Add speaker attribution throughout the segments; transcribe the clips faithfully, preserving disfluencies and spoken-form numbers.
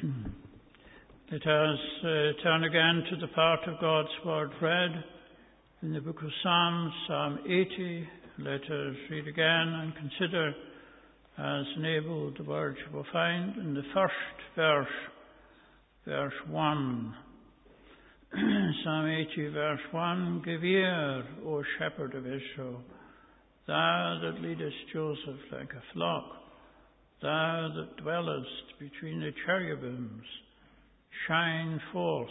Speaker 1: Let us uh, turn again to the part of God's Word read in the book of Psalms, Psalm eighty. Let us read again and consider as enabled the words you will find in the first verse, verse one. Psalm eighty, verse one. Give ear, O shepherd of Israel, thou that leadest Joseph like a flock, thou that dwellest between the cherubims, shine forth.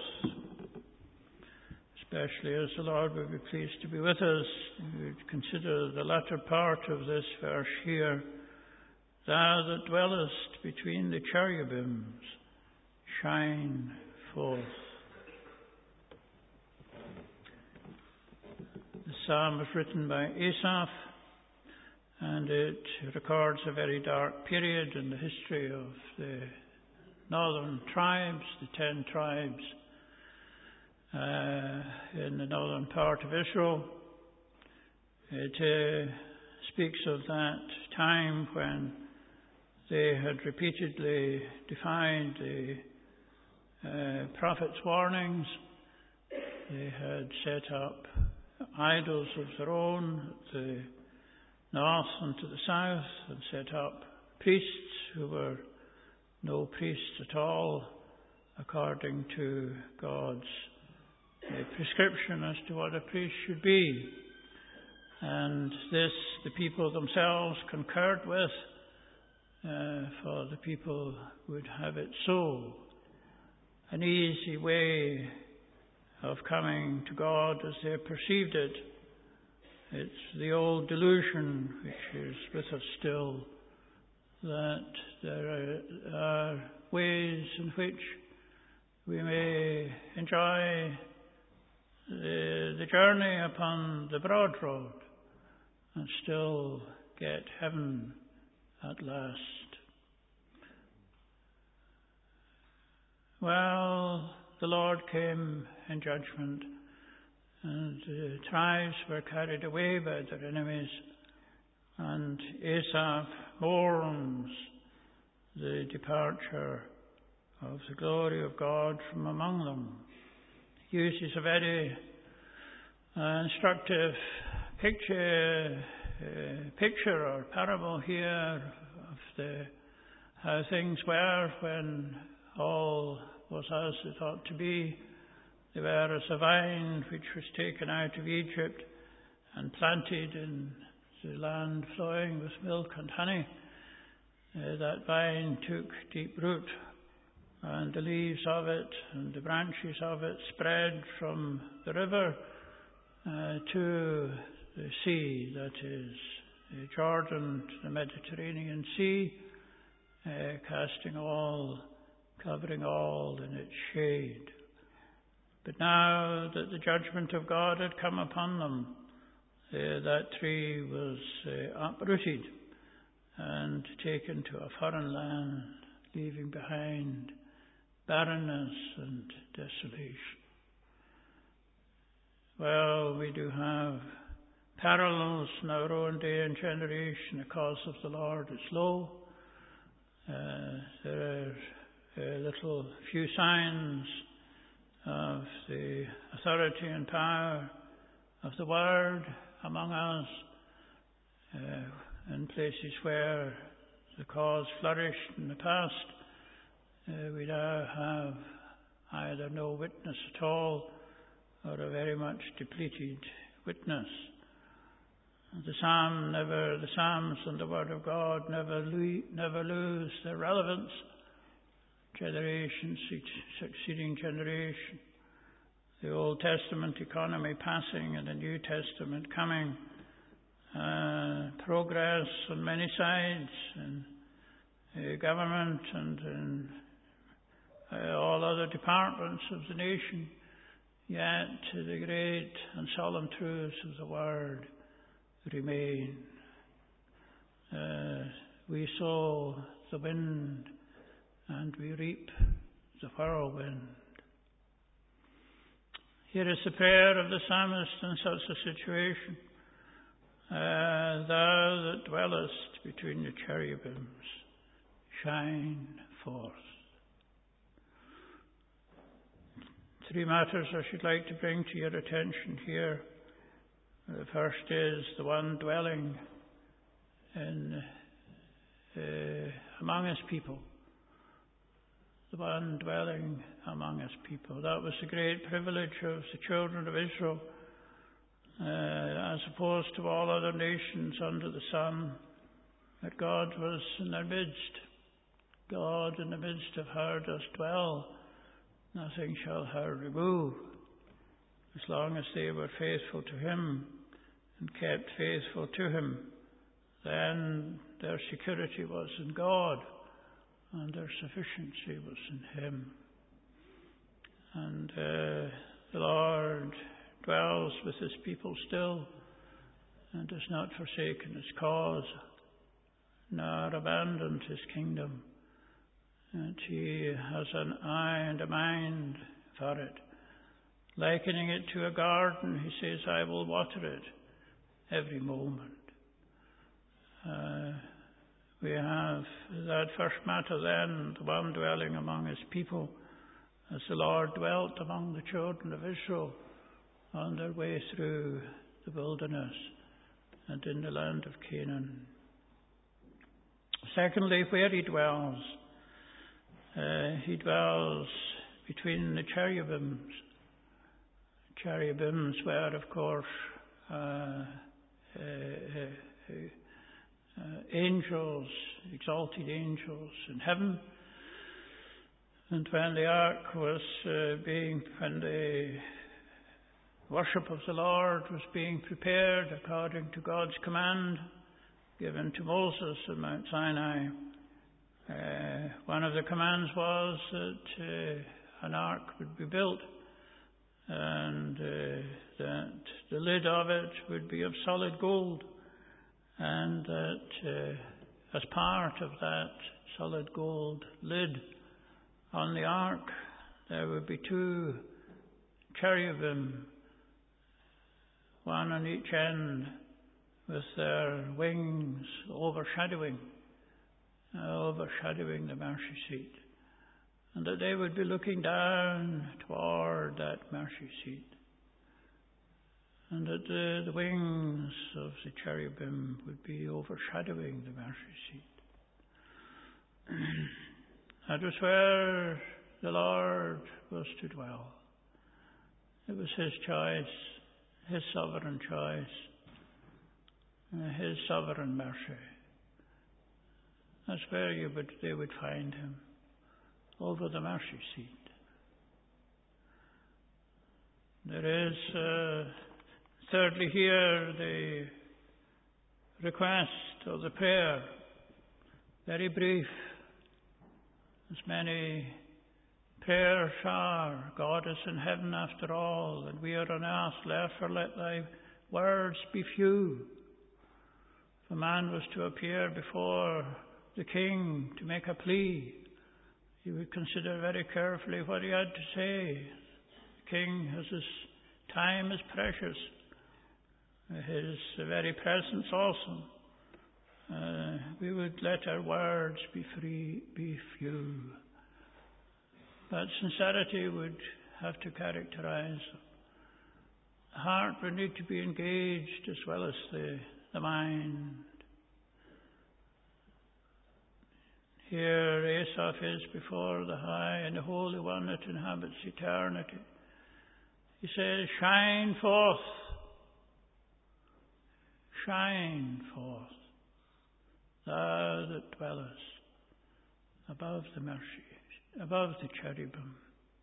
Speaker 1: Especially as the Lord will be pleased to be with us, we would consider the latter part of this verse here. Thou that dwellest between the cherubims, shine forth. The psalm was written by Asaph, and it records a very dark period in the history of the northern tribes, the ten tribes uh, in the northern part of Israel. It uh, speaks of that time when they had repeatedly defied the uh, prophet's warnings. They had set up idols of their own at the north and to the south, and set up priests who were no priests at all, according to God's uh, prescription as to what a priest should be. And this the people themselves concurred with, uh, for the people would have it so. An easy way of coming to God as they perceived it. It's the old delusion which is with us still, that there are ways in which we may enjoy the, the journey upon the broad road and still get heaven at last. Well, the Lord came in judgment, and the tribes were carried away by their enemies, and Asaph mourns the departure of the glory of God from among them. He uses a very uh, instructive picture, uh, picture or parable here of the how things were when all was as it ought to be. They were as a vine which was taken out of Egypt and planted in the land flowing with milk and honey. Uh, that vine took deep root, and the leaves of it and the branches of it spread from the river uh, to the sea, that is uh, Jordan, the Mediterranean Sea, uh, casting all, covering all in its shade. But now that the judgment of God had come upon them, uh, that tree was uh, uprooted and taken to a foreign land, leaving behind barrenness and desolation. Well, we do have parallels in our own day and generation. The cause of the Lord is low. Uh, there are uh, little few signs of the authority and power of the Word among us, uh, in places where the cause flourished in the past. Uh, we now have either no witness at all or a very much depleted witness. The psalm never, the psalms and the Word of God never lo- never lose their relevance. Generation succeeding generation, the Old Testament economy passing and the New Testament coming, uh, progress on many sides in uh, government and in uh, all other departments of the nation, yet the great and solemn truths of the Word remain. Uh, we sow the wind and we reap the whirlwind. Here is the prayer of the psalmist in such a situation. Uh, Thou that dwellest between the cherubims, shine forth. Three matters I should like to bring to your attention here. The first is the one dwelling in uh, among his people. The one dwelling among his people. That was the great privilege of the children of Israel, uh, as opposed to all other nations under the sun, that God was in their midst. God in the midst of her does dwell. Nothing shall her remove. As long as they were faithful to him and kept faithful to him, then their security was in God and their sufficiency was in him. And uh, the Lord dwells with his people still and has not forsaken his cause, nor abandoned his kingdom. And he has an eye and a mind for it. Likening it to a garden, he says, I will water it every moment. Uh, we have that first matter then, the one dwelling among his people, as the Lord dwelt among the children of Israel on their way through the wilderness and in the land of Canaan. Secondly, where he dwells. Uh, he dwells between the cherubims. Cherubims were, of course, uh, uh, uh, uh, angels, exalted angels in heaven. And when the ark was uh, being, when the worship of the Lord was being prepared according to God's command given to Moses at Mount Sinai, Uh, one of the commands was that uh, an ark would be built and uh, that the lid of it would be of solid gold, and that uh, as part of that solid gold lid on the ark there would be two cherubim, one on each end with their wings overshadowing overshadowing the mercy seat, and that they would be looking down toward that mercy seat, and that the, the wings of the cherubim would be overshadowing the mercy seat. That was where the Lord was to dwell. It was his choice, his sovereign choice, his sovereign mercy. That's where you would, they would find him, over the mercy seat. There is, uh, thirdly here, the request or the prayer, very brief, as many prayers are. God is in heaven after all, and we are on earth, therefore let thy words be few. If a man was to appear before the king to make a plea, he would consider very carefully what he had to say. The king, as his time is precious, his very presence also. Uh, we would let our words be free, be few. But sincerity would have to characterize them. The heart would need to be engaged as well as the, the mind. Here Asaph is before the High and the Holy One that inhabits eternity. He says, shine forth, shine forth, thou that dwellest above the mercy, above the cherubim.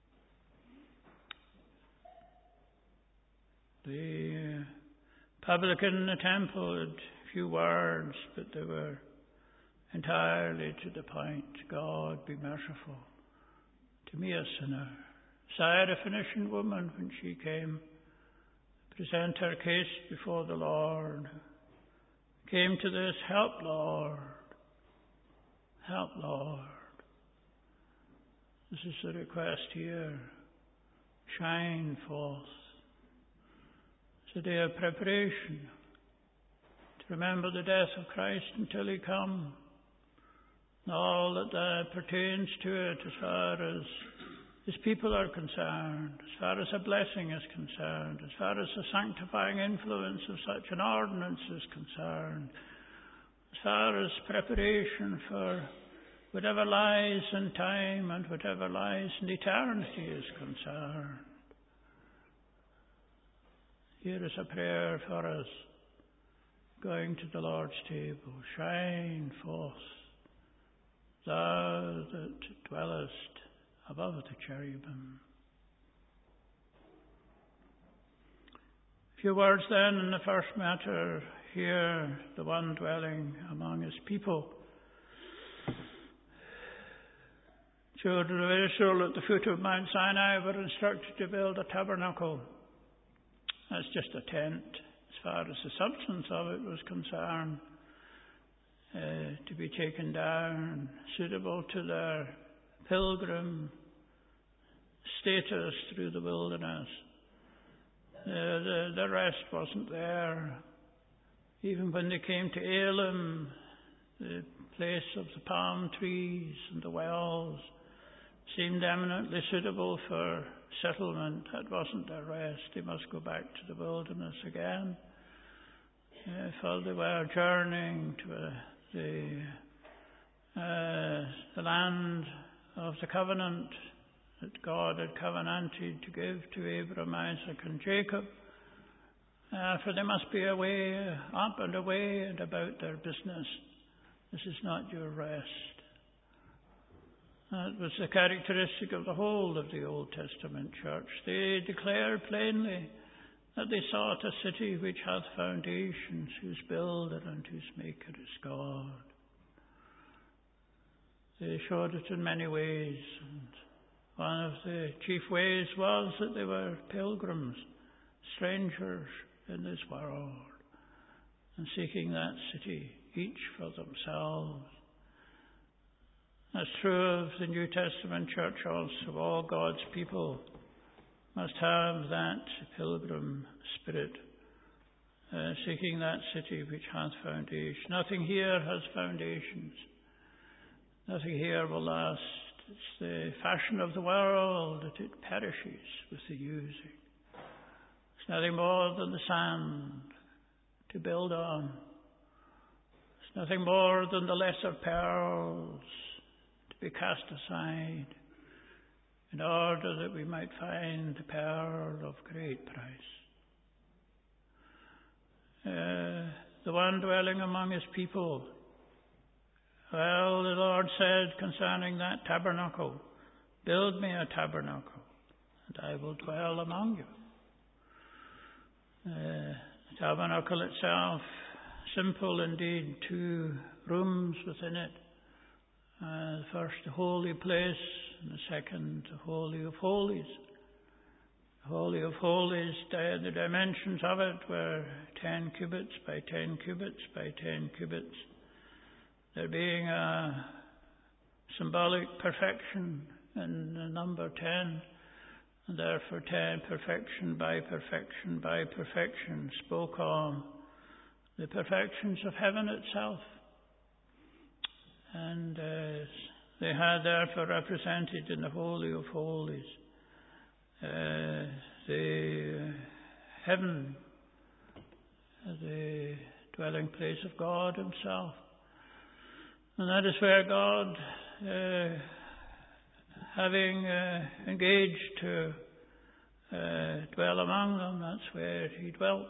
Speaker 1: The publican in the temple had few words, but they were entirely to the point. God, be merciful to me, a sinner. Syrophoenician woman, when she came to present her case before the Lord, came to this, help, Lord, help, Lord. This is the request here. Shine forth. It's a day of preparation to remember the death of Christ until he come. All that uh, pertains to it as far as His people are concerned, as far as a blessing is concerned, as far as the sanctifying influence of such an ordinance is concerned, as far as preparation for whatever lies in time and whatever lies in eternity is concerned. Here is a prayer for us going to the Lord's table. Shine forth, thou that dwellest above the cherubim. A few words then in the first matter. Here, the one dwelling among his people. Children of Israel at the foot of Mount Sinai were instructed to build a tabernacle. That's just a tent, as far as the substance of it was concerned, uh, to be taken down, suitable to their pilgrim status through the wilderness. Uh, the, the rest wasn't there. Even when they came to Elim, the place of the palm trees and the wells seemed eminently suitable for settlement. That wasn't their rest. They must go back to the wilderness again. Uh, for they were journeying to uh, the, uh, the land of the covenant that God had covenanted to give to Abraham, Isaac and Jacob. Uh, for they must be away, up and away and about their business. This is not your rest. That was the characteristic of the whole of the Old Testament church. They declared plainly that they sought a city which hath foundations, whose builder and whose maker is God. They showed it in many ways, and one of the chief ways was that they were pilgrims, strangers in this world, and seeking that city, each for themselves. That's true of the New Testament church also. All God's people must have that pilgrim spirit, uh, seeking that city which has foundation. Nothing here has foundations. Nothing here will last. It's the fashion of the world that it perishes with the using. It's nothing more than the sand to build on. It's nothing more than the lesser pearls be cast aside in order that we might find the pearl of great price. Uh, the one dwelling among his people. Well, the Lord said concerning that tabernacle, build me a tabernacle, and I will dwell among you. Uh, the tabernacle itself, simple indeed, two rooms within it. Uh, the first, the holy place, and the second, the Holy of Holies. The Holy of Holies, the dimensions of it were ten cubits by ten cubits by ten cubits. There being a symbolic perfection in the number ten, and therefore ten, perfection by perfection by perfection, spoke on the perfections of heaven itself. And uh, they had therefore represented in the Holy of Holies uh, the uh, heaven, the dwelling place of God himself. And that is where God, uh, having uh, engaged to uh, dwell among them, that's where he dwelt.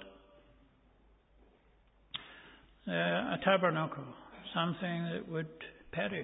Speaker 1: Uh, a tabernacle. Something that would perish,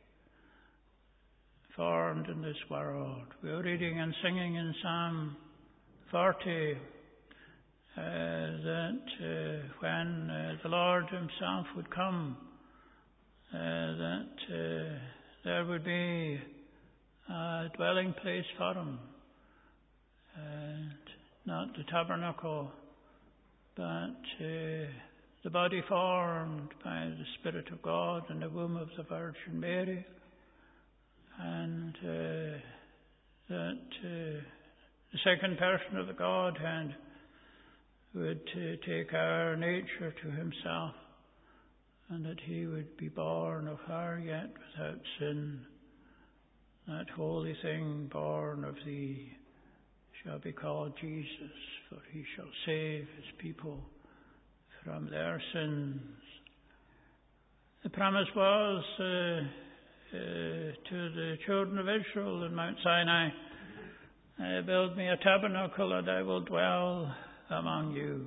Speaker 1: formed in this world. We were reading and singing in Psalm forty uh, that uh, when uh, the Lord himself would come, uh, that uh, there would be a dwelling place for him. And not the tabernacle, but uh, the body formed by the Spirit of God in the womb of the Virgin Mary, and uh, that uh, the second person of the Godhead would uh, take our nature to himself, and that he would be born of her, yet without sin, that holy thing born of thee shall be called Jesus, for he shall save his people from their sins. The promise was uh, uh, to the children of Israel in Mount Sinai, uh, build me a tabernacle and I will dwell among you.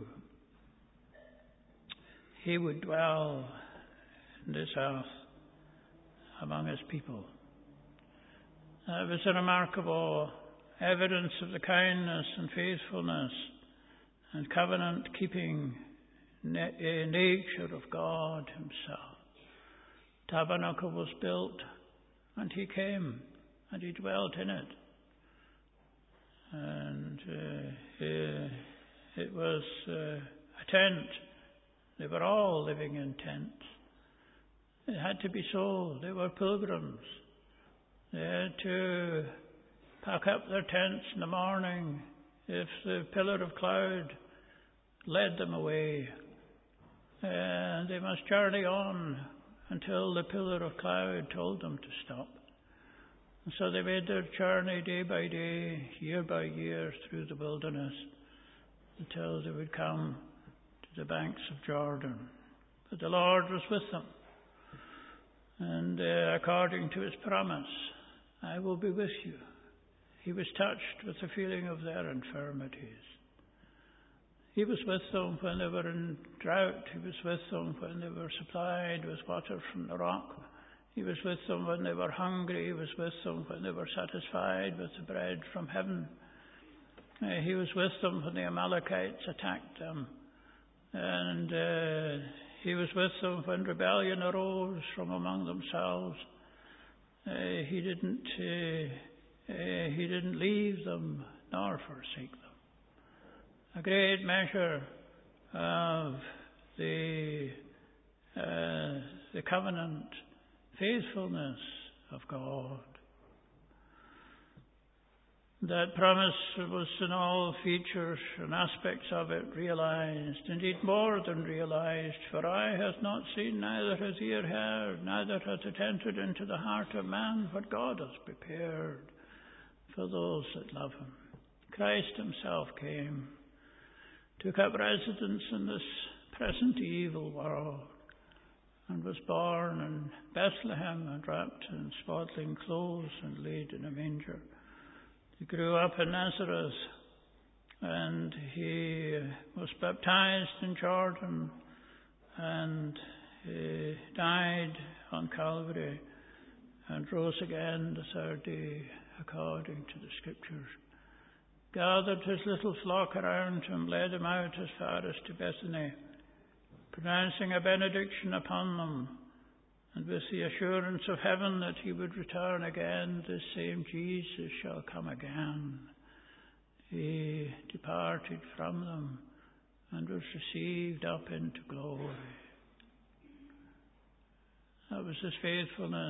Speaker 1: He would dwell in this earth among his people. That was a remarkable evidence of the kindness and faithfulness and covenant-keeping nature of God himself. Tabernacle was built, and he came, and he dwelt in it. And uh, uh, it was uh, a tent. They were all living in tents. It had to be so. They were pilgrims. They had to pack up their tents in the morning if the pillar of cloud led them away. And they must journey on until the pillar of cloud told them to stop. And so they made their journey day by day, year by year through the wilderness until they would come to the banks of Jordan. But the Lord was with them. And uh, according to his promise, I will be with you. He was touched with the feeling of their infirmities. He was with them when they were in drought. He was with them when they were supplied with water from the rock. He was with them when they were hungry. He was with them when they were satisfied with the bread from heaven. Uh, he was with them when the Amalekites attacked them. And uh, he was with them when rebellion arose from among themselves. Uh, he didn't uh, uh, he didn't leave them nor forsake them. A great measure of the uh, the covenant faithfulness of God. That promise was in all features and aspects of it realized, indeed more than realized. For eye hath not seen, neither has ear heard, neither hath it entered into the heart of man what God hath prepared for those that love him. Christ himself came, took up residence in this present evil world, and was born in Bethlehem and wrapped in swaddling clothes and laid in a manger. He grew up in Nazareth, and he was baptized in Jordan, and he died on Calvary, and rose again the third day according to the Scriptures. Gathered his little flock around him, led them out as far as to Bethany, pronouncing a benediction upon them, and with the assurance of heaven that he would return again, this same Jesus shall come again. He departed from them and was received up into glory. That was his faithfulness.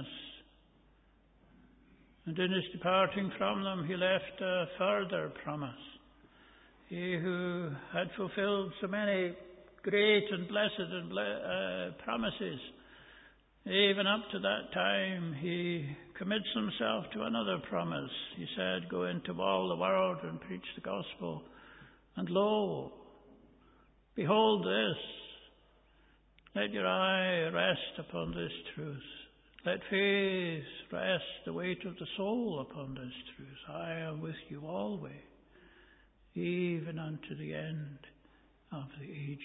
Speaker 1: And in his departing from them, he left a further promise. He who had fulfilled so many great and blessed and ble- uh, promises, even up to that time, he commits himself to another promise. He said, go into all the world and preach the gospel. And lo, behold this. Let your eye rest upon this truth. Let faith rest the weight of the soul upon this truth. I am with you always, even unto the end of the ages.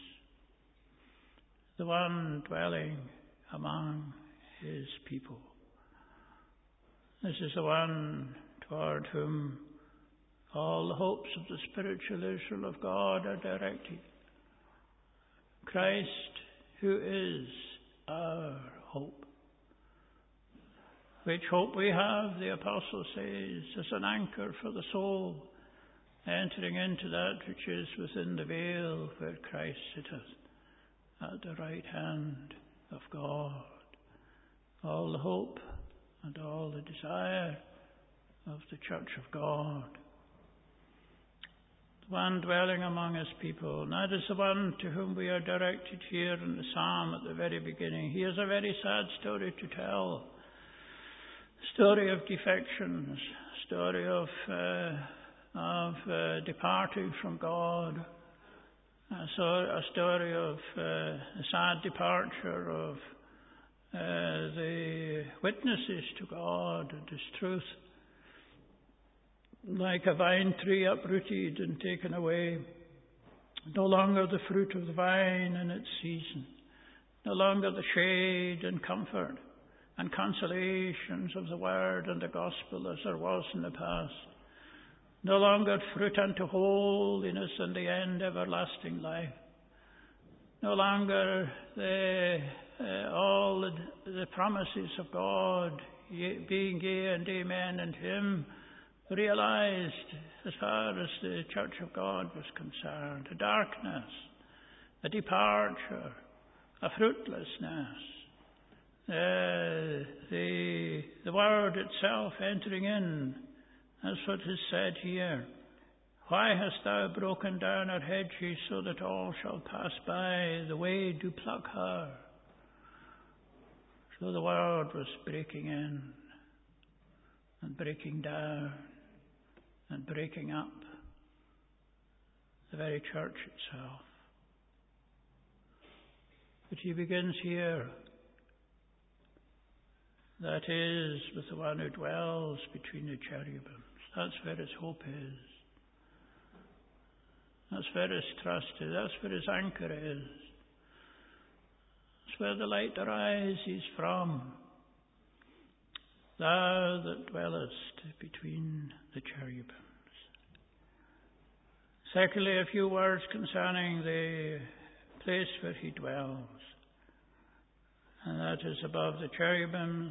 Speaker 1: The one dwelling among his people. This is the one toward whom all the hopes of the spiritual Israel of God are directed. Christ, who is our hope. Which hope we have, the apostle says, is an anchor for the soul, entering into that which is within the veil where Christ sitteth at the right hand of God. All the hope and all the desire of the church of God. The one dwelling among his people, and that is the one to whom we are directed here in the psalm at the very beginning. He has a very sad story to tell. story of defection, a story of, uh, of uh, departing from God, a, so, a story of uh, a sad departure of uh, the witnesses to God and His truth. Like a vine tree uprooted and taken away, no longer the fruit of the vine in its season, no longer the shade and comfort and consolations of the word and the gospel as there was in the past, no longer fruit unto holiness and the end everlasting life, no longer the, uh, all the, the promises of God being yea and amen and Him realized as far as the Church of God was concerned. A darkness, a departure, a fruitlessness. Uh, the, the Word itself entering in. That's what is said here. Why hast thou broken down our hedges so that all shall pass by? The way do pluck her. So the Word was breaking in and breaking down and breaking up the very church itself. But He begins here. That is with the one who dwells between the cherubims. That's where His hope is. That's where His trust is. That's where His anchor is. That's where the light arises from. Thou that dwellest between the cherubims. Secondly, a few words concerning the place where He dwells. And that is above the cherubims.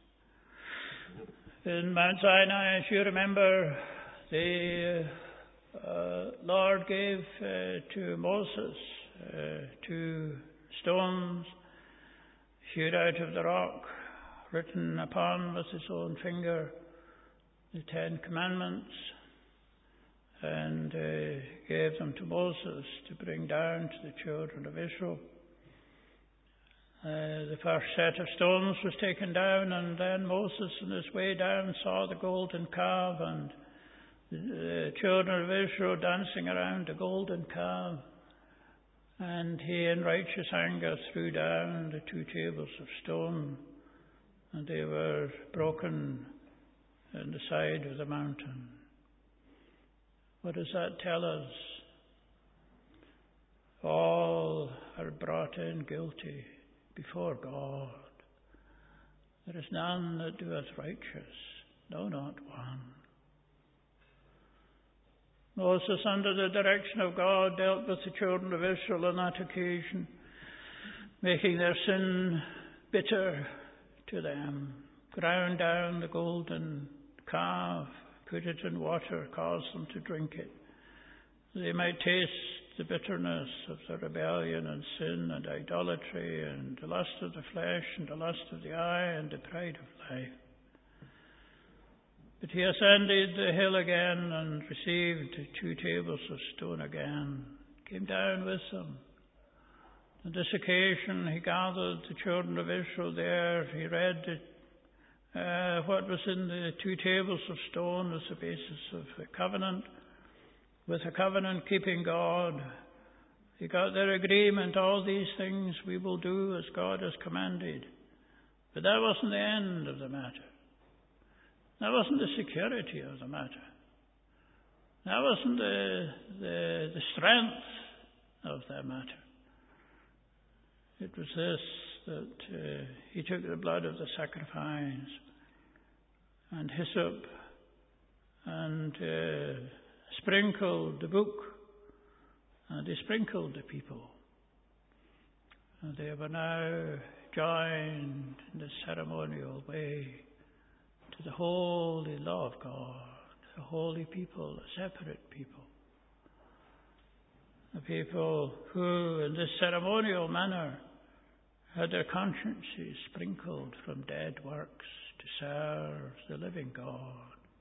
Speaker 1: In Mount Sinai, as you remember, the uh, Lord gave uh, to Moses uh, two stones hewed out of the rock, written upon with His own finger the Ten Commandments, and uh, gave them to Moses to bring down to the children of Israel. Uh, the first set of stones was taken down, and then Moses on his way down saw the golden calf and the children of Israel dancing around the golden calf. And he in righteous anger threw down the two tables of stone, and they were broken in the side of the mountain. What does that tell us? All are brought in guilty before God. There is none that doeth righteous, no, not one. Moses, under the direction of God, dealt with the children of Israel on that occasion, making their sin bitter to them. Ground down the golden calf, put it in water, caused them to drink it. They might taste the bitterness of the rebellion and sin and idolatry and the lust of the flesh and the lust of the eye and the pride of life. But He ascended the hill again and received two tables of stone again, came down with them. On this occasion He gathered the children of Israel there. He read the, uh, what was in the two tables of stone as the basis of the covenant. With a covenant-keeping God, He got their agreement, all these things we will do as God has commanded. But that wasn't the end of the matter. That wasn't the security of the matter. That wasn't the, the, the strength of the matter. It was this, that uh, He took the blood of the sacrifice and hyssop and uh, sprinkled the book, and He sprinkled the people. And they were now joined in the ceremonial way to the holy law of God, a holy people, a separate people. The people who, in this ceremonial manner, had their consciences sprinkled from dead works to serve the living God.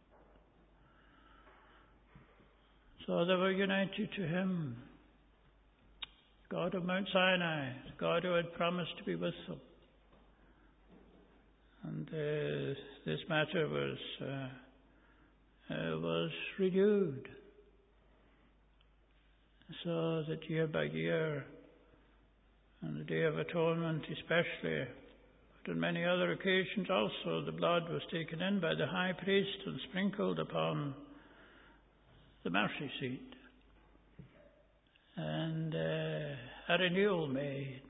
Speaker 1: So they were united to Him, God of Mount Sinai, God who had promised to be with them. And uh, this matter was uh, uh, was renewed, so that year by year, on the Day of Atonement especially, but on many other occasions also, the blood was taken in by the high priest and sprinkled upon the mercy seat, and uh, a renewal made.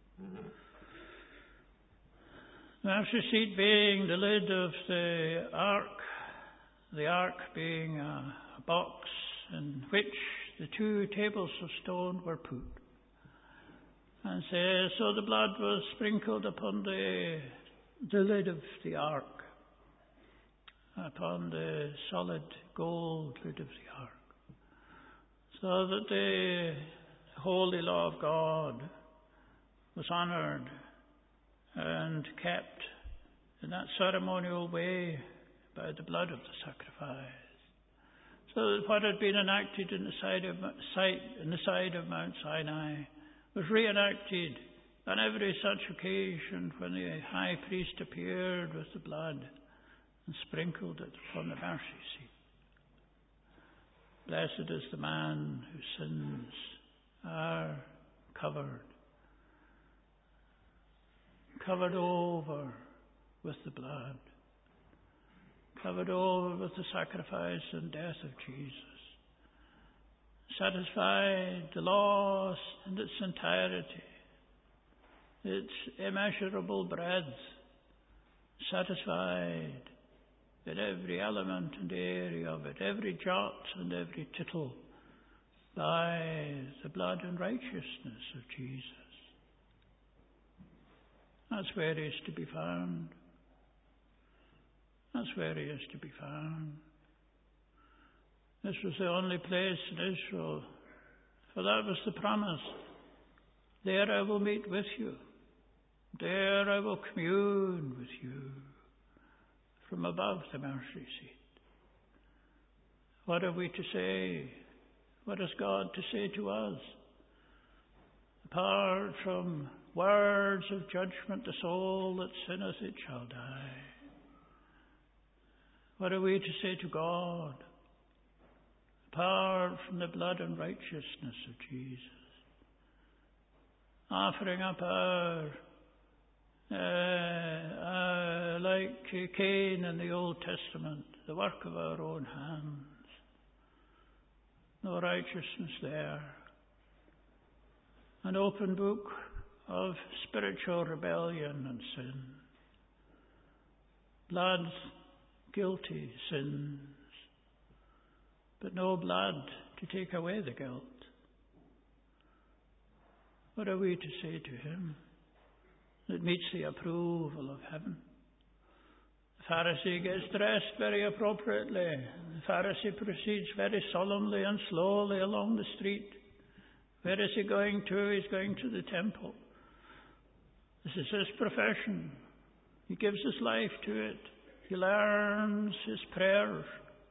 Speaker 1: The mercy seat being the lid of the ark, the ark being a, a box in which the two tables of stone were put. And so, so the blood was sprinkled upon the, the lid of the ark, upon the solid gold lid of the ark, so that the holy law of God was honoured and kept in that ceremonial way by the blood of the sacrifice. So that what had been enacted in the side of side in the side of Mount Sinai was reenacted on every such occasion when the high priest appeared with the blood and sprinkled it upon the mercy seat. Blessed is the man whose sins are covered, covered over with the blood, covered over with the sacrifice and death of Jesus, satisfied the loss in its entirety, its immeasurable breadth, satisfied in every element and area of it, every jot and every tittle, by the blood and righteousness of Jesus. That's where he is to be found. That's where he is to be found. This was the only place in Israel, for that was the promise. There I will meet with you. There I will commune with you from above the mercy seat. What are we to say? What has God to say to us? Apart from words of judgment, the soul that sinneth, it shall die. What are we to say to God? Apart from the blood and righteousness of Jesus, offering up our, uh, uh, like Cain in the Old Testament, the work of our own hands. No righteousness there. An open book of spiritual rebellion and sin. Blood, guilty sins, but no blood to take away the guilt. What are we to say to him that meets the approval of heaven? The Pharisee gets dressed very appropriately. The Pharisee proceeds very solemnly and slowly along the street. Where is he going to? He's going to the temple. This is his profession. He gives his life to it. He learns his prayers.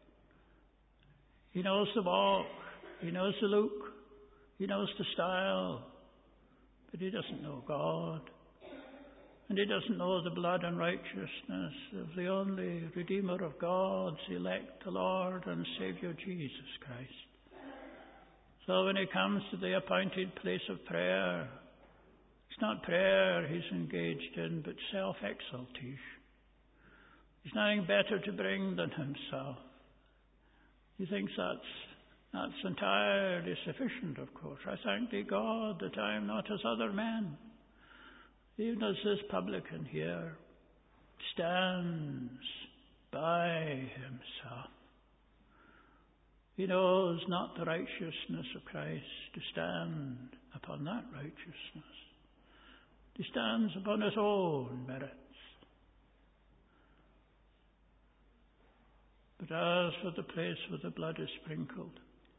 Speaker 1: He knows the walk. He knows the look. He knows the style. But he doesn't know God. And he doesn't know the blood and righteousness of the only Redeemer of God's elect, the Lord and Saviour Jesus Christ. So when he comes to the appointed place of prayer, it's not prayer he's engaged in, but self-exaltation. He's nothing better to bring than himself. He thinks that's, that's entirely sufficient, of course. I thank thee, God, that I am not as other men. Even as this publican here stands by himself. He knows not the righteousness of Christ to stand upon that righteousness. He stands upon his own merits. But as for the place where the blood is sprinkled,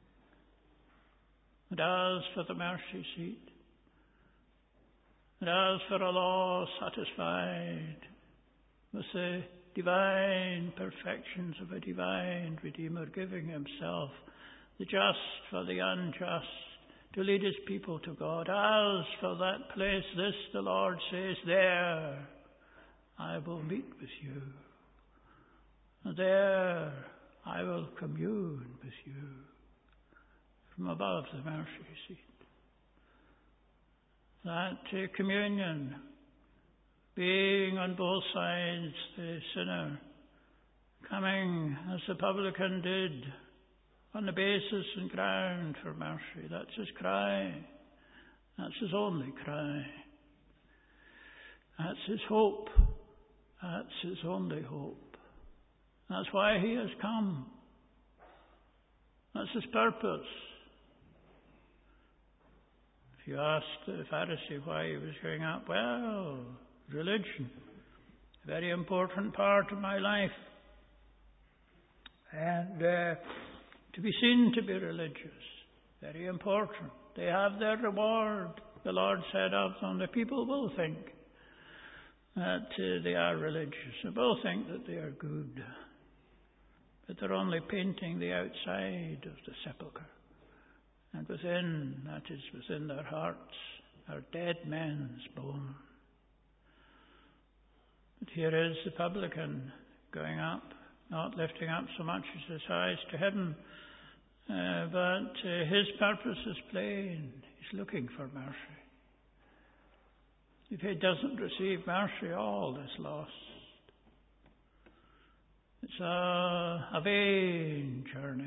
Speaker 1: and as for the mercy seat, and as for a law satisfied with the divine perfections of a divine Redeemer, giving himself, the just for the unjust, to lead his people to God, as for that place, this the Lord says, there I will meet with you. And there I will commune with you from above the mercy seat. That uh, communion, being on both sides the sinner, coming as the publican did, on the basis and ground for mercy. That's his cry. That's his only cry. That's his hope. That's his only hope. That's why he has come. That's his purpose. If you asked the Pharisee why he was going up, well, religion, a very important part of my life. And uh, to be seen to be religious, very important. They have their reward. The Lord said of them, the people will think that uh, they are religious. They will think that they are good. But they're only painting the outside of the sepulchre. And within, that is within their hearts, are dead men's bones. But here is the publican going up, not lifting up so much as his eyes to heaven, uh, but uh, his purpose is plain. He's looking for mercy. If he doesn't receive mercy, all is lost. It's a, a vain journey.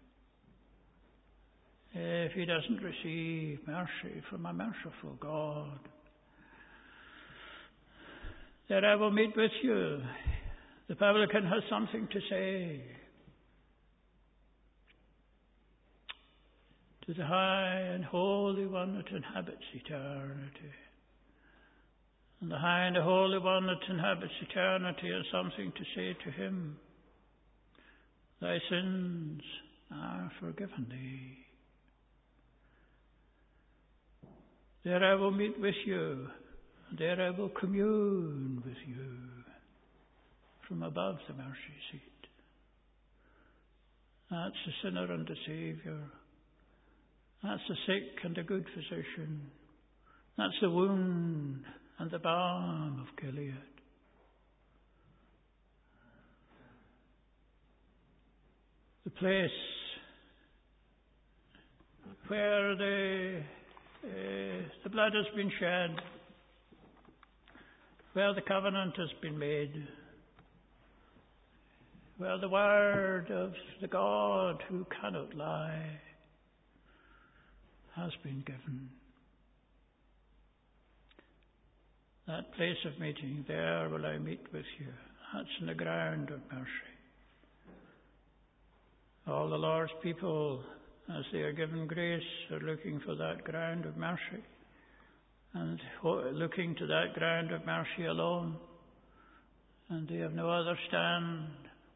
Speaker 1: If he doesn't receive mercy from a merciful God, that I will meet with you. The publican has something to say to the high and holy one that inhabits eternity. And the high and the holy one that inhabits eternity has something to say to him. Thy sins are forgiven thee. There I will meet with you. There I will commune with you from above the mercy seat. That's the sinner and the Saviour. That's the sick and the good physician. That's the wound and the balm of Gilead. The place where the, uh, the blood has been shed, where the covenant has been made, where the word of the God who cannot lie has been given. That place of meeting, there will I meet with you. That's in the ground of mercy. All the Lord's people, as they are given grace, are looking for that ground of mercy, and looking to that ground of mercy alone. And they have no other stand.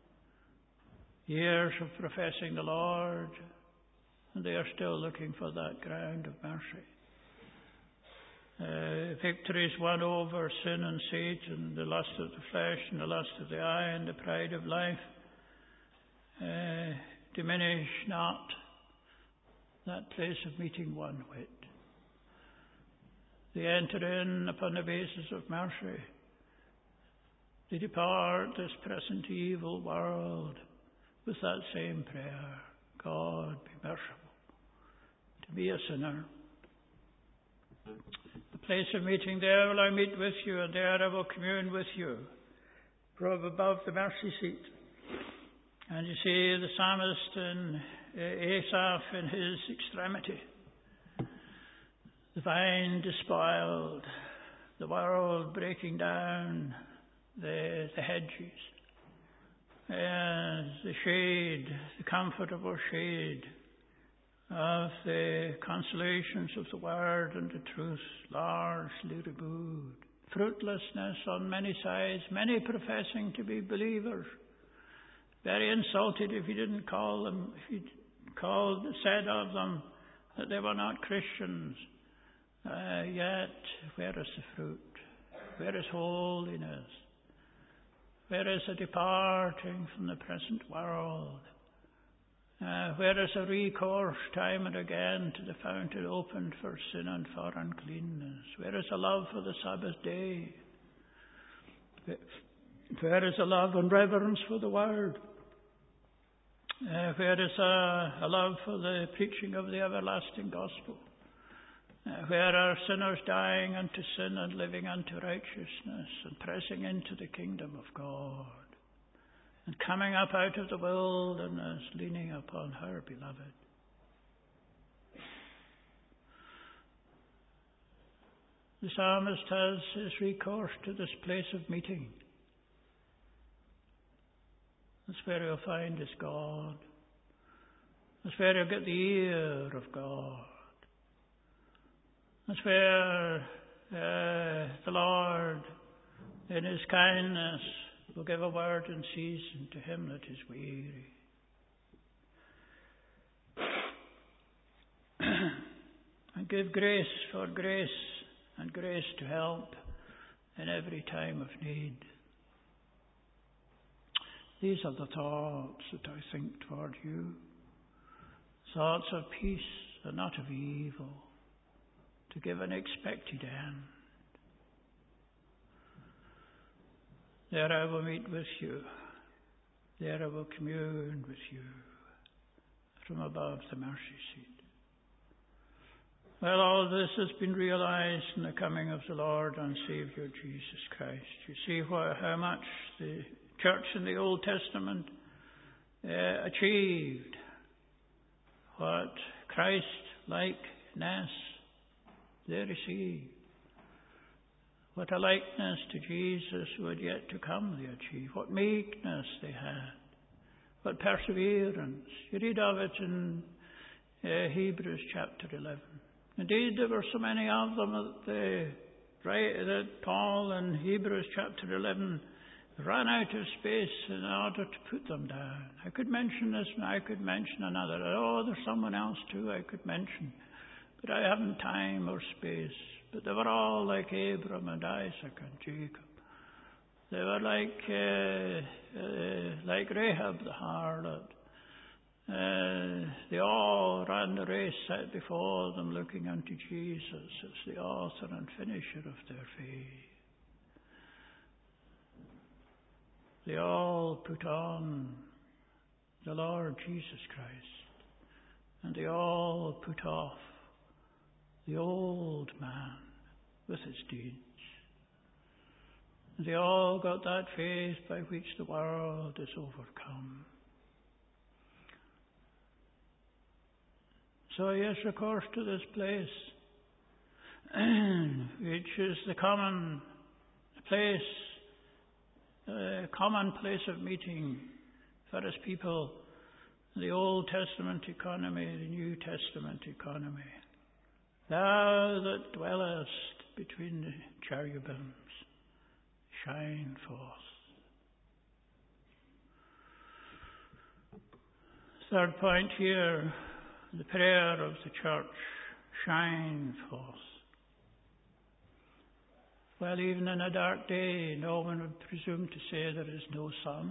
Speaker 1: Years of professing the Lord, and they are still looking for that ground of mercy. Uh, victories won over sin and Satan, the lust of the flesh and the lust of the eye and the pride of life. Uh, diminish not that place of meeting one whit. They enter in upon the basis of mercy. They depart this present evil world with that same prayer. God, be merciful to me, a sinner. The place of meeting, there will I meet with you, and there I will commune with you from above the mercy seat. And you see the psalmist in uh, Asaph in his extremity. The vine despoiled, the world breaking down the, the hedges. Uh, the shade, the comfortable shade of the consolations of the Word and the truth largely removed. Fruitlessness on many sides, many professing to be believers. Very insulted if you didn't call them, if you called, said of them that they were not Christians. Uh, yet, where is the fruit? Where is holiness? Where is a departing from the present world? Uh, where is a recourse time and again to the fountain opened for sin and for uncleanness? Where is a love for the Sabbath day? Where is a love and reverence for the Word? Uh, where is a, a love for the preaching of the everlasting gospel? Uh, where are sinners dying unto sin and living unto righteousness and pressing into the kingdom of God and coming up out of the wilderness, leaning upon her beloved? The psalmist has his recourse to this place of meeting. That's where he'll find his God. That's where he'll get the ear of God. That's where uh, the Lord, in His kindness, will give a word in season to him that is weary. And give grace for grace and grace to help in every time of need. These are the thoughts that I think toward you. Thoughts of peace and not of evil, to give an expected end. There I will meet with you. There I will commune with you from above the mercy seat. Well, all this has been realized in the coming of the Lord and Saviour Jesus Christ. You see what, how much the church in the Old Testament uh, achieved, what Christ-likeness they received, what a likeness to Jesus would yet to come they achieved, what meekness they had, what perseverance. You read of it in uh, Hebrews chapter eleven. Indeed, there were so many of them that, they, right, that Paul in Hebrews chapter eleven ran out of space in order to put them down. I could mention this and I could mention another. Oh, there's someone else too I could mention. But I haven't time or space. But they were all like Abram and Isaac and Jacob. They were like uh, uh, like Rahab the harlot. Uh, they all ran the race set before them, looking unto Jesus as the author and finisher of their faith. They all put on the Lord Jesus Christ, and they all put off the old man with his deeds. And they all got that faith by which the world is overcome. So he has recourse to this place, which is the common place, uh, common place of meeting for his people, the Old Testament economy, the New Testament economy. Thou that dwellest between the cherubims, shine forth. Third point here, the prayer of the church, shine forth. Well, even in a dark day, no one would presume to say there is no sun.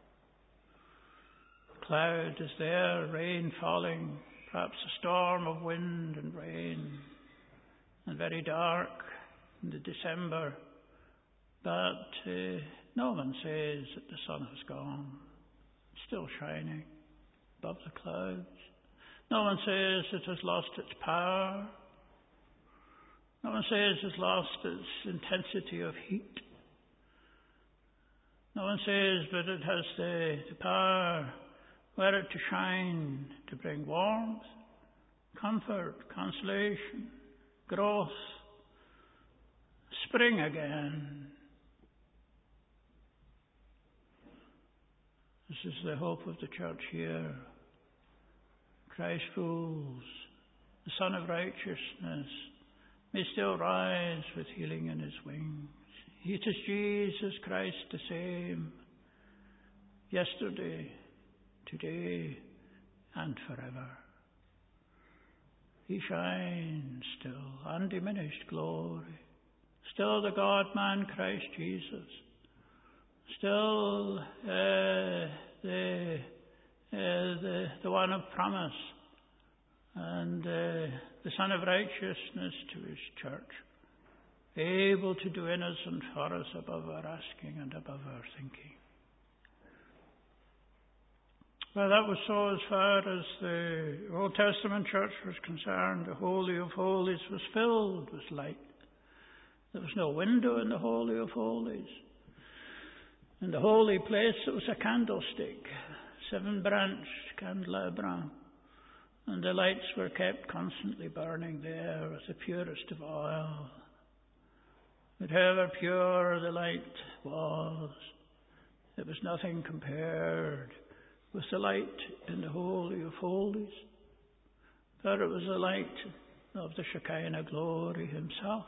Speaker 1: Cloud is there, rain falling, perhaps a storm of wind and rain, and very dark in the December. But uh, no one says that the sun has gone. It's still shining above the clouds. No one says it has lost its power. No one says it's lost its intensity of heat. No one says that it has the, the power were it to shine, to bring warmth, comfort, consolation, growth, spring again. This is the hope of the church here. Christ rules, the Son of Righteousness may still rise with healing in his wings. It is Jesus Christ the same, yesterday, today, and forever. He shines still, undiminished glory. Still the God-man Christ Jesus. Still uh, the Uh, the, the one of promise and uh, the Son of Righteousness to his church. able to do in us and for us above our asking and above our thinking. Well, that was so as far as the Old Testament church was concerned. The Holy of Holies was filled with light. There was no window in the Holy of Holies. In the holy place there was a candlestick, seven-branched candelabra, and the lights were kept constantly burning there with the purest of oil. But however pure the light was, it was nothing compared with the light in the Holy of Holies, for it was the light of the Shekinah glory himself,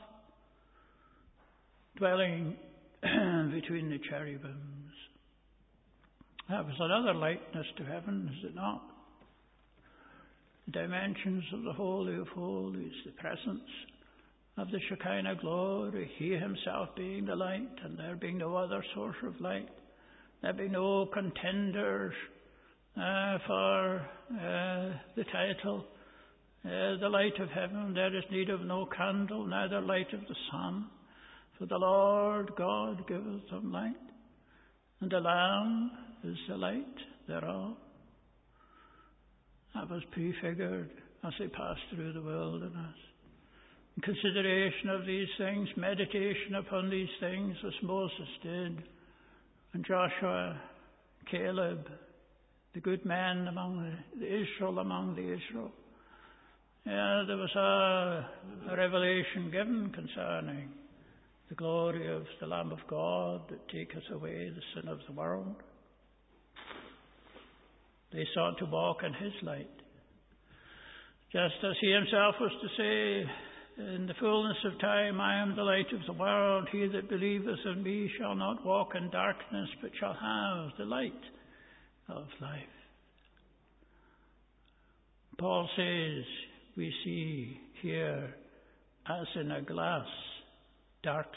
Speaker 1: dwelling between the cherubims. That was another likeness to heaven, is it not? The dimensions of the Holy of Holies, the presence of the Shekinah glory, he himself being the light, and there being no other source of light, there being no contenders uh, for uh, the title, uh, the light of heaven. There is need of no candle, neither light of the sun, for the Lord God giveth them light, and the Lamb is the light thereof. That was prefigured as they passed through the wilderness. In consideration of these things, meditation upon these things, as Moses did, and Joshua, Caleb, the good men among the, the Israel among the Israel. Yeah, there was a, a revelation given concerning the glory of the Lamb of God that taketh away the sin of the world. They sought to walk in his light, just as he himself was to say, in the fullness of time, I am the light of the world. He that believeth in me shall not walk in darkness, but shall have the light of life. Paul says, we see here as in a glass, darkly.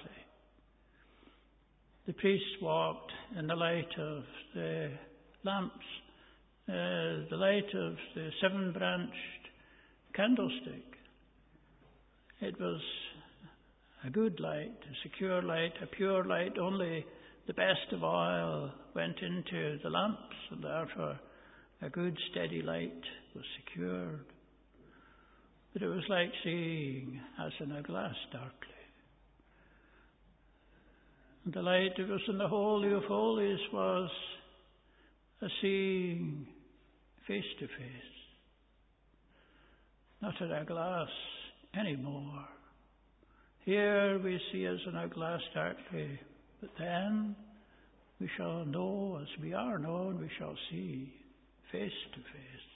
Speaker 1: The priests walked in the light of the lamps, uh, the light of the seven-branched candlestick. It was a good light, a secure light, a pure light. Only the best of oil went into the lamps, and therefore a good steady light was secured. But it was like seeing as in a glass darkly. And the light that was in the Holy of Holies was a seeing face to face, not in a glass anymore. Here we see as in a glass darkly, but then we shall know as we are known, we shall see face to face.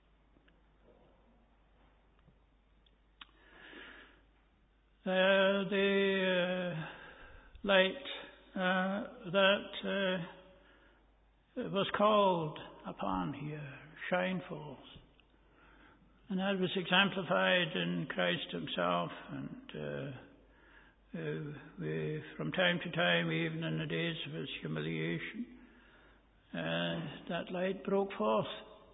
Speaker 1: Uh, the uh, light uh, that uh, was called upon here, shine forth. And that was exemplified in Christ himself, and uh, uh, we, from time to time, even in the days of his humiliation, uh, that light broke forth.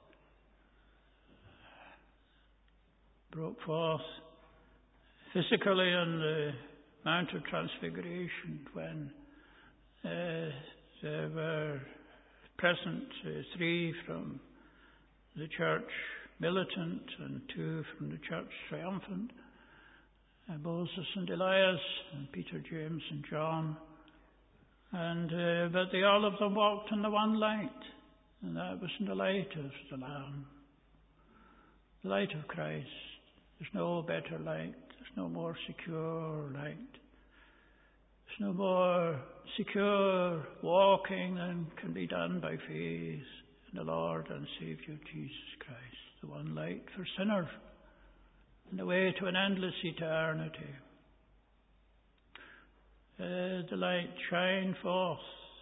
Speaker 1: Broke forth physically on the Mount of Transfiguration, when uh, there were present uh, three from the church militant and two from the church triumphant, uh, Moses and Elias and Peter, James and John, and uh, but they all of them walked in the one light, and that was in the light of the Lamb, the light of Christ. There's no better light, there's no more secure light, there's no more secure walking than can be done by faith in the Lord and Saviour Jesus Christ, the one light for sinners, and the way to an endless eternity. Uh, the light shine forth.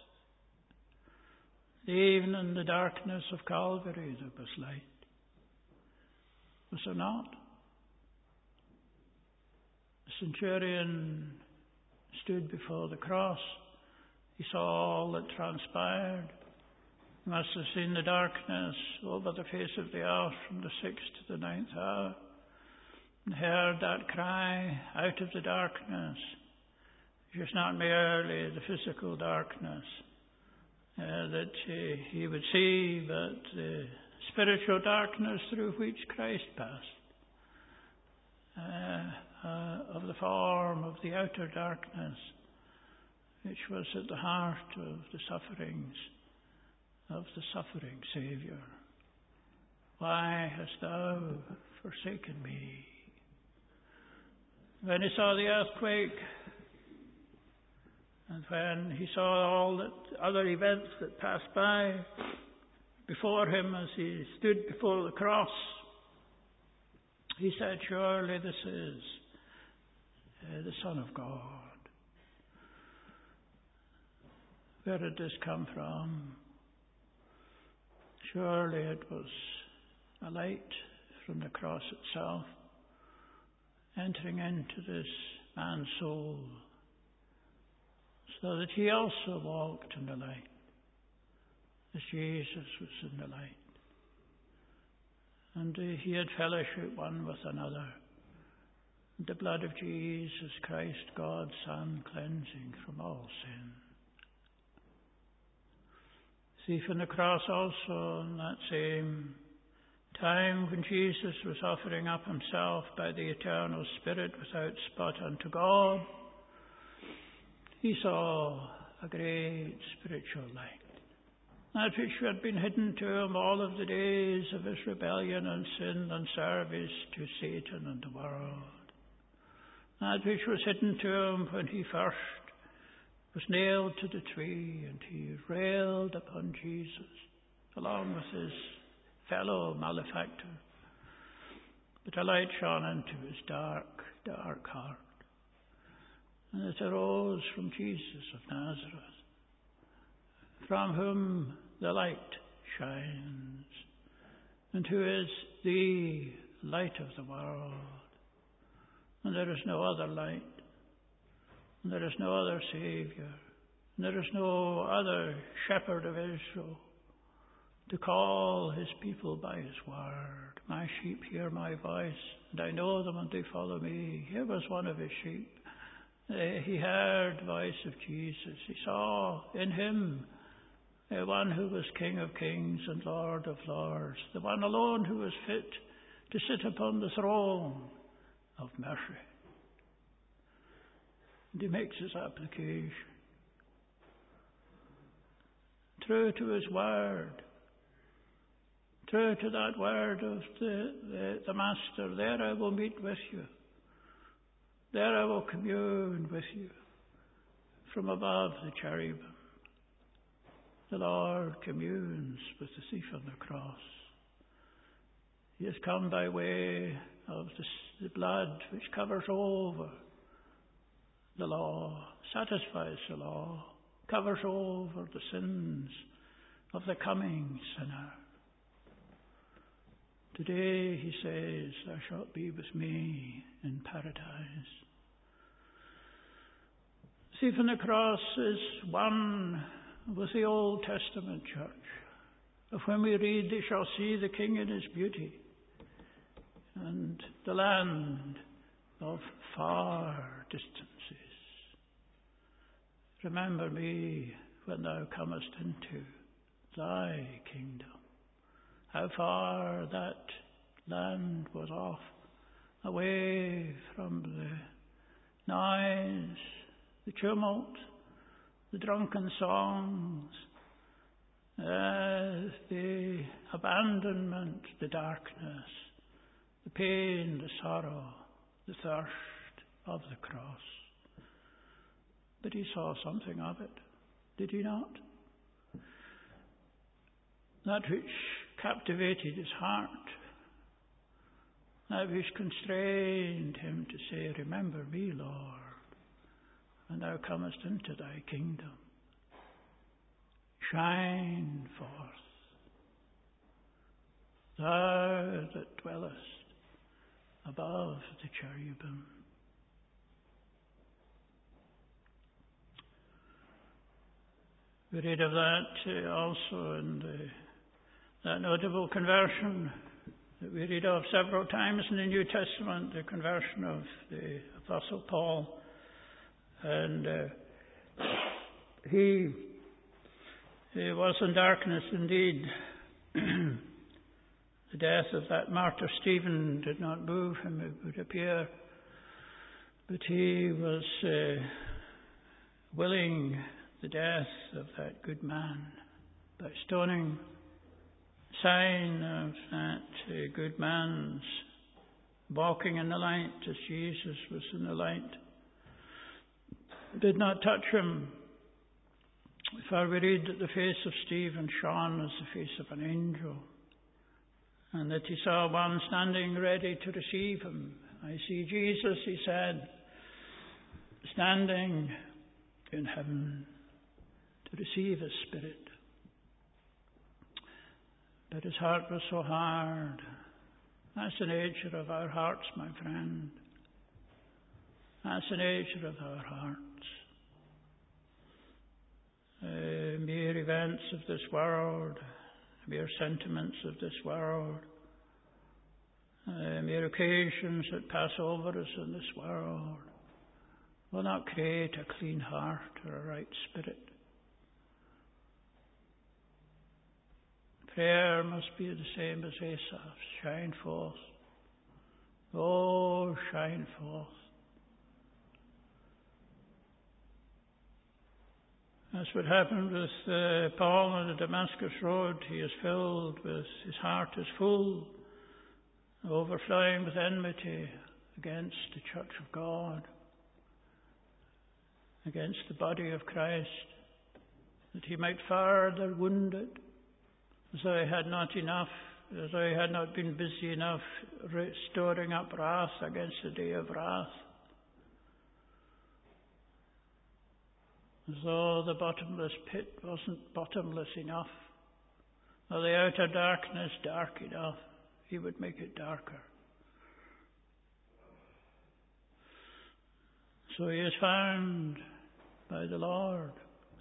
Speaker 1: Even in the darkness of Calvary there was light. Was there not? The centurion stood before the cross. He saw all that transpired. He must have seen the darkness over the face of the earth from the sixth to the ninth hour, and heard that cry out of the darkness, It was not merely the physical darkness uh, that uh, he would see, but the spiritual darkness through which Christ passed, uh, uh, of the form of the outer darkness, which was at the heart of the sufferings of the suffering Saviour. Why hast thou forsaken me? When he saw the earthquake, and when he saw all the other events that passed by before him as he stood before the cross, he said, surely this is uh, the Son of God. Where did this come from? Surely it was a light from the cross itself entering into this man's soul, so that he also walked in the light, as Jesus was in the light. And uh, he had fellowship one with another. The blood of Jesus Christ, God's Son, cleansing from all sin. See, from the cross also, in that same time when Jesus was offering up himself by the eternal Spirit without spot unto God, he saw a great spiritual light. That which had been hidden to him all of the days of his rebellion and sin and service to Satan and the world. That which was hidden to him when he first was nailed to the tree and he railed upon Jesus along with his fellow malefactor. But a light shone into his dark, dark heart. And it arose from Jesus of Nazareth, from whom the light shines, and who is the light of the world. And there is no other light, and there is no other Saviour, and there is no other Shepherd of Israel to call his people by his word. My sheep hear my voice, and I know them, and they follow me. Here was one of his sheep. Uh, he heard the voice of Jesus. He saw in him uh, one who was King of kings and Lord of lords, the one alone who was fit to sit upon the throne of mercy. And he makes his application. True to his word, true to that word of the, the, the Master, there I will meet with you. There I will commune with you from above the cherubim. The Lord communes with the thief on the cross. He has come by way of the, the blood which covers over the law, satisfies the law, covers over the sins of the coming sinner. Today, he says, thou shalt be with me in paradise. See, from the cross is one with the Old Testament church, of when we read, they shall see the King in his beauty, and the land of far distances. Remember me when thou comest into thy kingdom. How far that land was off, away from the noise, the tumult, the drunken songs, uh, the abandonment, the darkness, the pain, the sorrow, the thirst of the cross. But he saw something of it, did he not? That which captivated his heart, that which constrained him to say, remember me, Lord, when thou comest into thy kingdom. Shine forth, thou that dwellest above the cherubim. We read of that uh, also in the, that notable conversion that we read of several times in the New Testament, the conversion of the Apostle Paul, And uh, he, he was in darkness indeed. The death of that martyr Stephen did not move him, it would appear. But he was uh, willing the death of that good man by stoning, sign of that uh, good man's walking in the light as Jesus was in the light. Did not touch him. For we read that the face of Stephen shone as the face of an angel, and that he saw one standing ready to receive him. I see Jesus, he said, standing in heaven to receive his Spirit. But his heart was so hard. That's the nature of our hearts, my friend. That's the nature of our hearts. Uh, mere events of this world, mere sentiments of this world, uh, mere occasions that pass over us in this world will not create a clean heart or a right spirit. Prayer must be the same as Asaph's. Shine forth. Oh, shine forth. That's what happened with uh, Paul on the Damascus Road. He is filled with, his heart is full, overflowing with enmity against the Church of God, against the body of Christ, that he might further wound it, as though he had not enough, as though he had not been busy enough storing up wrath against the day of wrath. As though the bottomless pit wasn't bottomless enough, or the outer darkness dark enough, he would make it darker. So he is found by the Lord.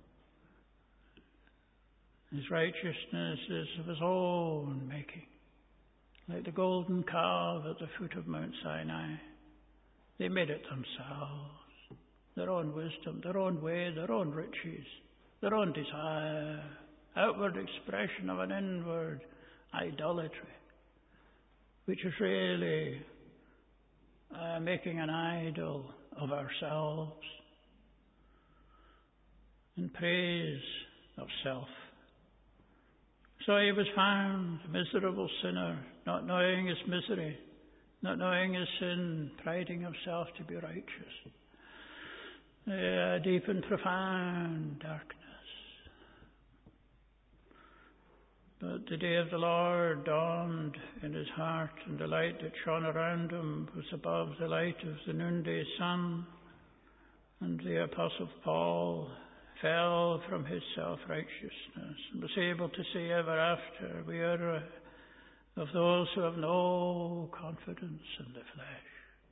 Speaker 1: His righteousness is of his own making, like the golden calf at the foot of Mount Sinai. They made it themselves. Their own wisdom, their own way, their own riches, their own desire, outward expression of an inward idolatry, which is really uh, making an idol of ourselves in praise of self. So he was found, a miserable sinner, not knowing his misery, not knowing his sin, priding himself to be righteous. A deep and profound darkness. But the day of the Lord dawned in his heart, and the light that shone around him was above the light of the noonday sun. And the Apostle Paul fell from his self-righteousness and was able to say ever after, we are of those who have no confidence in the flesh.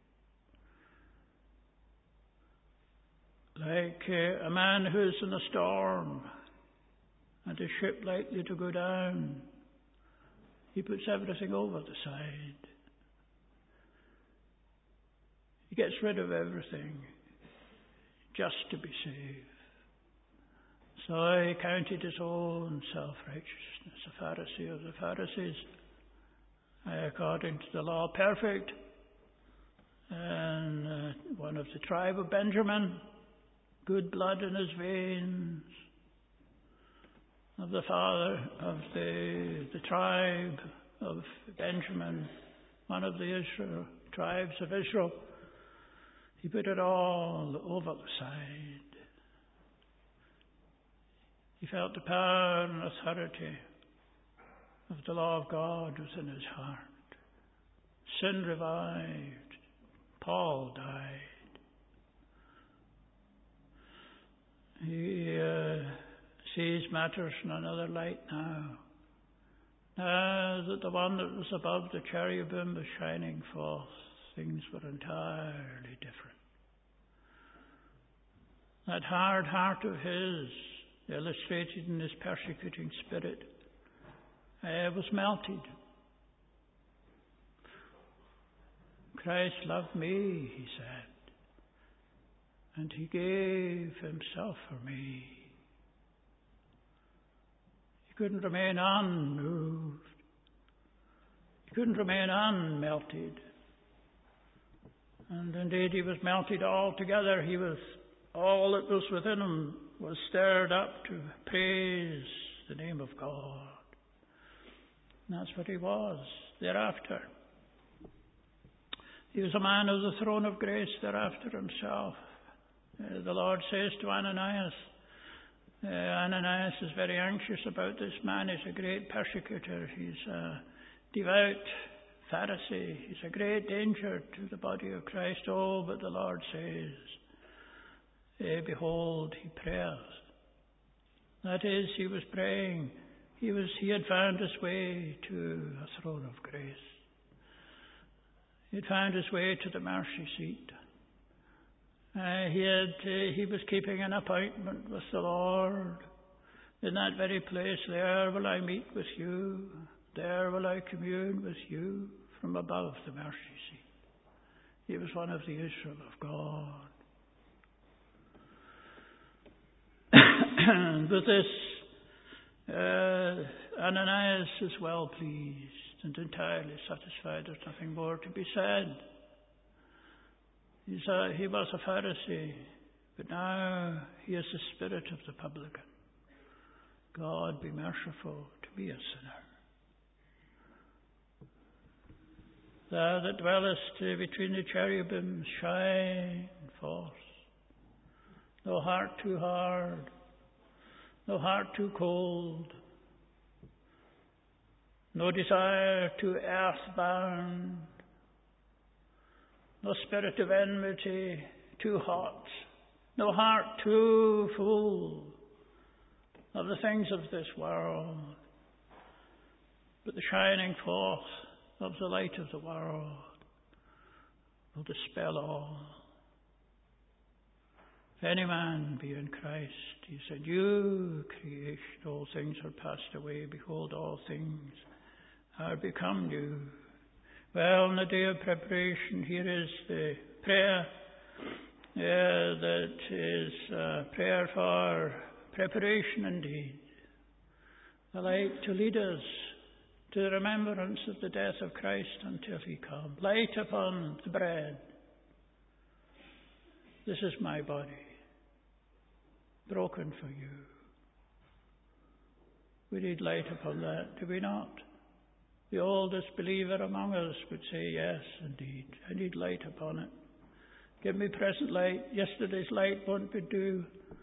Speaker 1: Like uh, a man who is in a storm and a ship likely to go down, he puts everything over the side. He gets rid of everything just to be safe. So he counted his own self-righteousness, a Pharisee of the Pharisees, according to the law, perfect, and uh, one of the tribe of Benjamin, good blood in his veins, of the father of the the tribe of Benjamin, one of the Israel tribes of Israel. He put it all over the side. He felt the power and authority of the law of God within his heart. Sin revived. Paul died. He uh, sees matters in another light now. Now that the one that was above the cherubim was shining forth, things were entirely different. That hard heart of his, illustrated in his persecuting spirit, uh, was melted. Christ loved me, he said, and he gave himself for me. He couldn't remain unmoved. He couldn't remain unmelted. And indeed he was melted altogether. He was, all that was within him was stirred up to praise the name of God. And that's what he was thereafter. He was a man of the throne of grace thereafter himself. Uh, the Lord says to Ananias, uh, Ananias is very anxious about this man. He's a great persecutor. He's a devout Pharisee. He's a great danger to the body of Christ. Oh, but the Lord says, eh, behold, he prays. That is, he was praying. He was. He had found his way to a throne of grace. He had found his way to the mercy seat. Uh, he had. Uh, he was keeping an appointment with the Lord. In that very place, there will I meet with you. There will I commune with you from above the mercy seat. He was one of the Israel of God. With this, uh, Ananias is well pleased and entirely satisfied. There's nothing more to be said. He's a, he was a Pharisee, but now he is the spirit of the publican. God be merciful to me, a sinner. Thou that dwellest between the cherubim, shine forth. No heart too hard, no heart too cold, no desire too earthbound, no spirit of enmity too hot, no heart too full of the things of this world, but the shining forth of the light of the world will dispel all. If any man be in Christ, he said, new creation, all things are passed away. Behold, all things are become new. Well, in the day of preparation, here is the prayer uh, that is uh, prayer for preparation indeed. The light to lead us to the remembrance of the death of Christ until he come. Light upon the bread. This is my body, broken for you. We need light upon that, do we not? The oldest believer among us would say, yes, indeed, I need light upon it. Give me present light. Yesterday's light won't be due.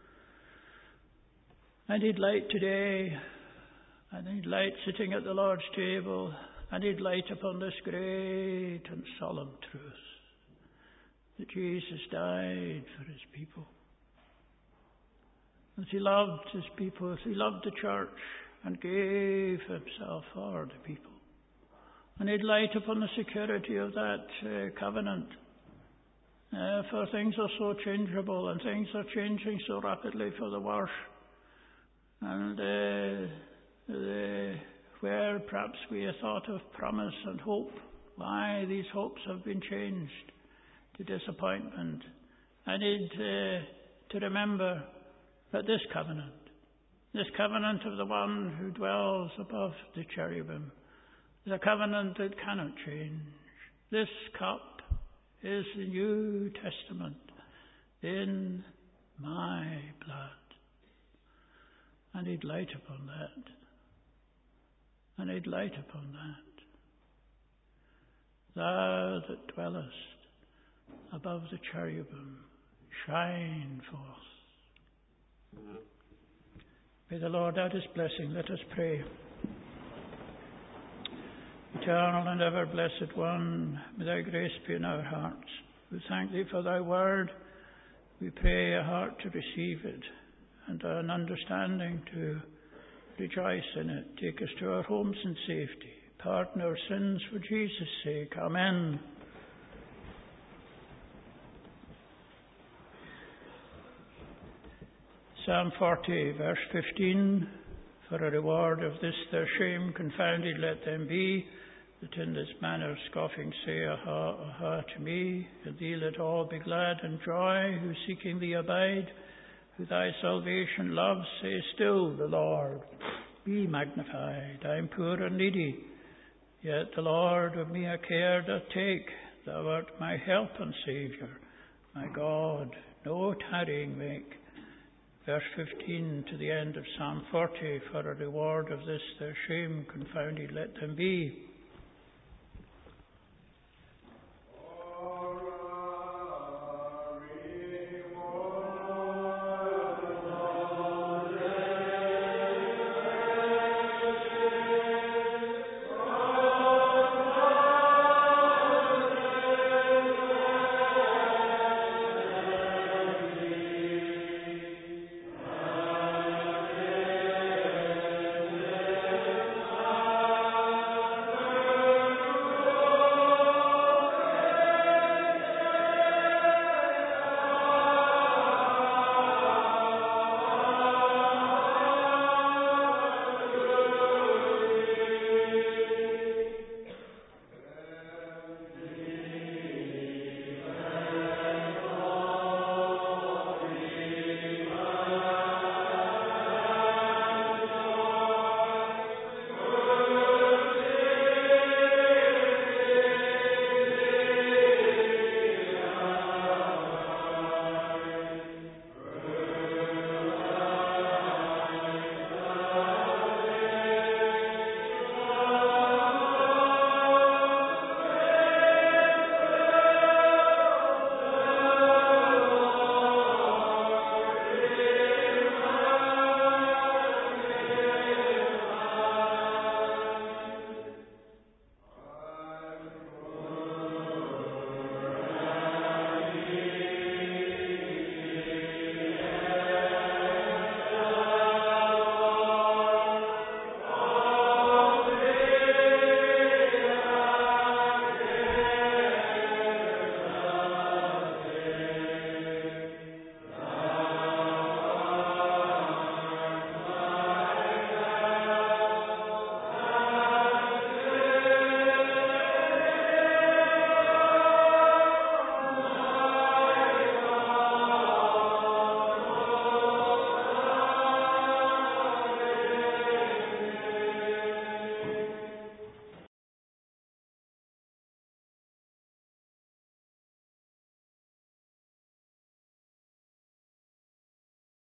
Speaker 1: I need light today. I need light sitting at the Lord's table. I need light upon this great and solemn truth that Jesus died for his people. As he loved his people, as he loved the church and gave himself for the people. I need light upon the security of that uh, covenant. Uh, for things are so changeable and things are changing so rapidly for the worse. And uh, the, where perhaps we have thought of promise and hope, why these hopes have been changed to disappointment. I need uh, to remember that this covenant, this covenant of the one who dwells above the cherubim, is a covenant that cannot change. This cup is the New Testament in my blood. I need light upon that. I need light upon that. Thou that dwellest above the cherubim, shine forth. May the Lord add his blessing. Let us pray. Eternal and ever blessed one, may thy grace be in our hearts. We thank thee for thy word. We pray a heart to receive it and an understanding to rejoice in it. Take us to our homes in safety. Pardon our sins for Jesus' sake. Amen. Psalm forty, verse fifteen. For a reward of this their shame confounded let them be, that in this manner scoffing say, Aha, aha to me, and thee let all be glad and joy, who seeking thee abide, who thy salvation love, say still the Lord be magnified. I am poor and needy, yet the Lord of me a care doth take. Thou art my help and Saviour, my God, no tarrying make. Verse fifteen to the end of Psalm forty, for a reward of this their shame confounded let them be.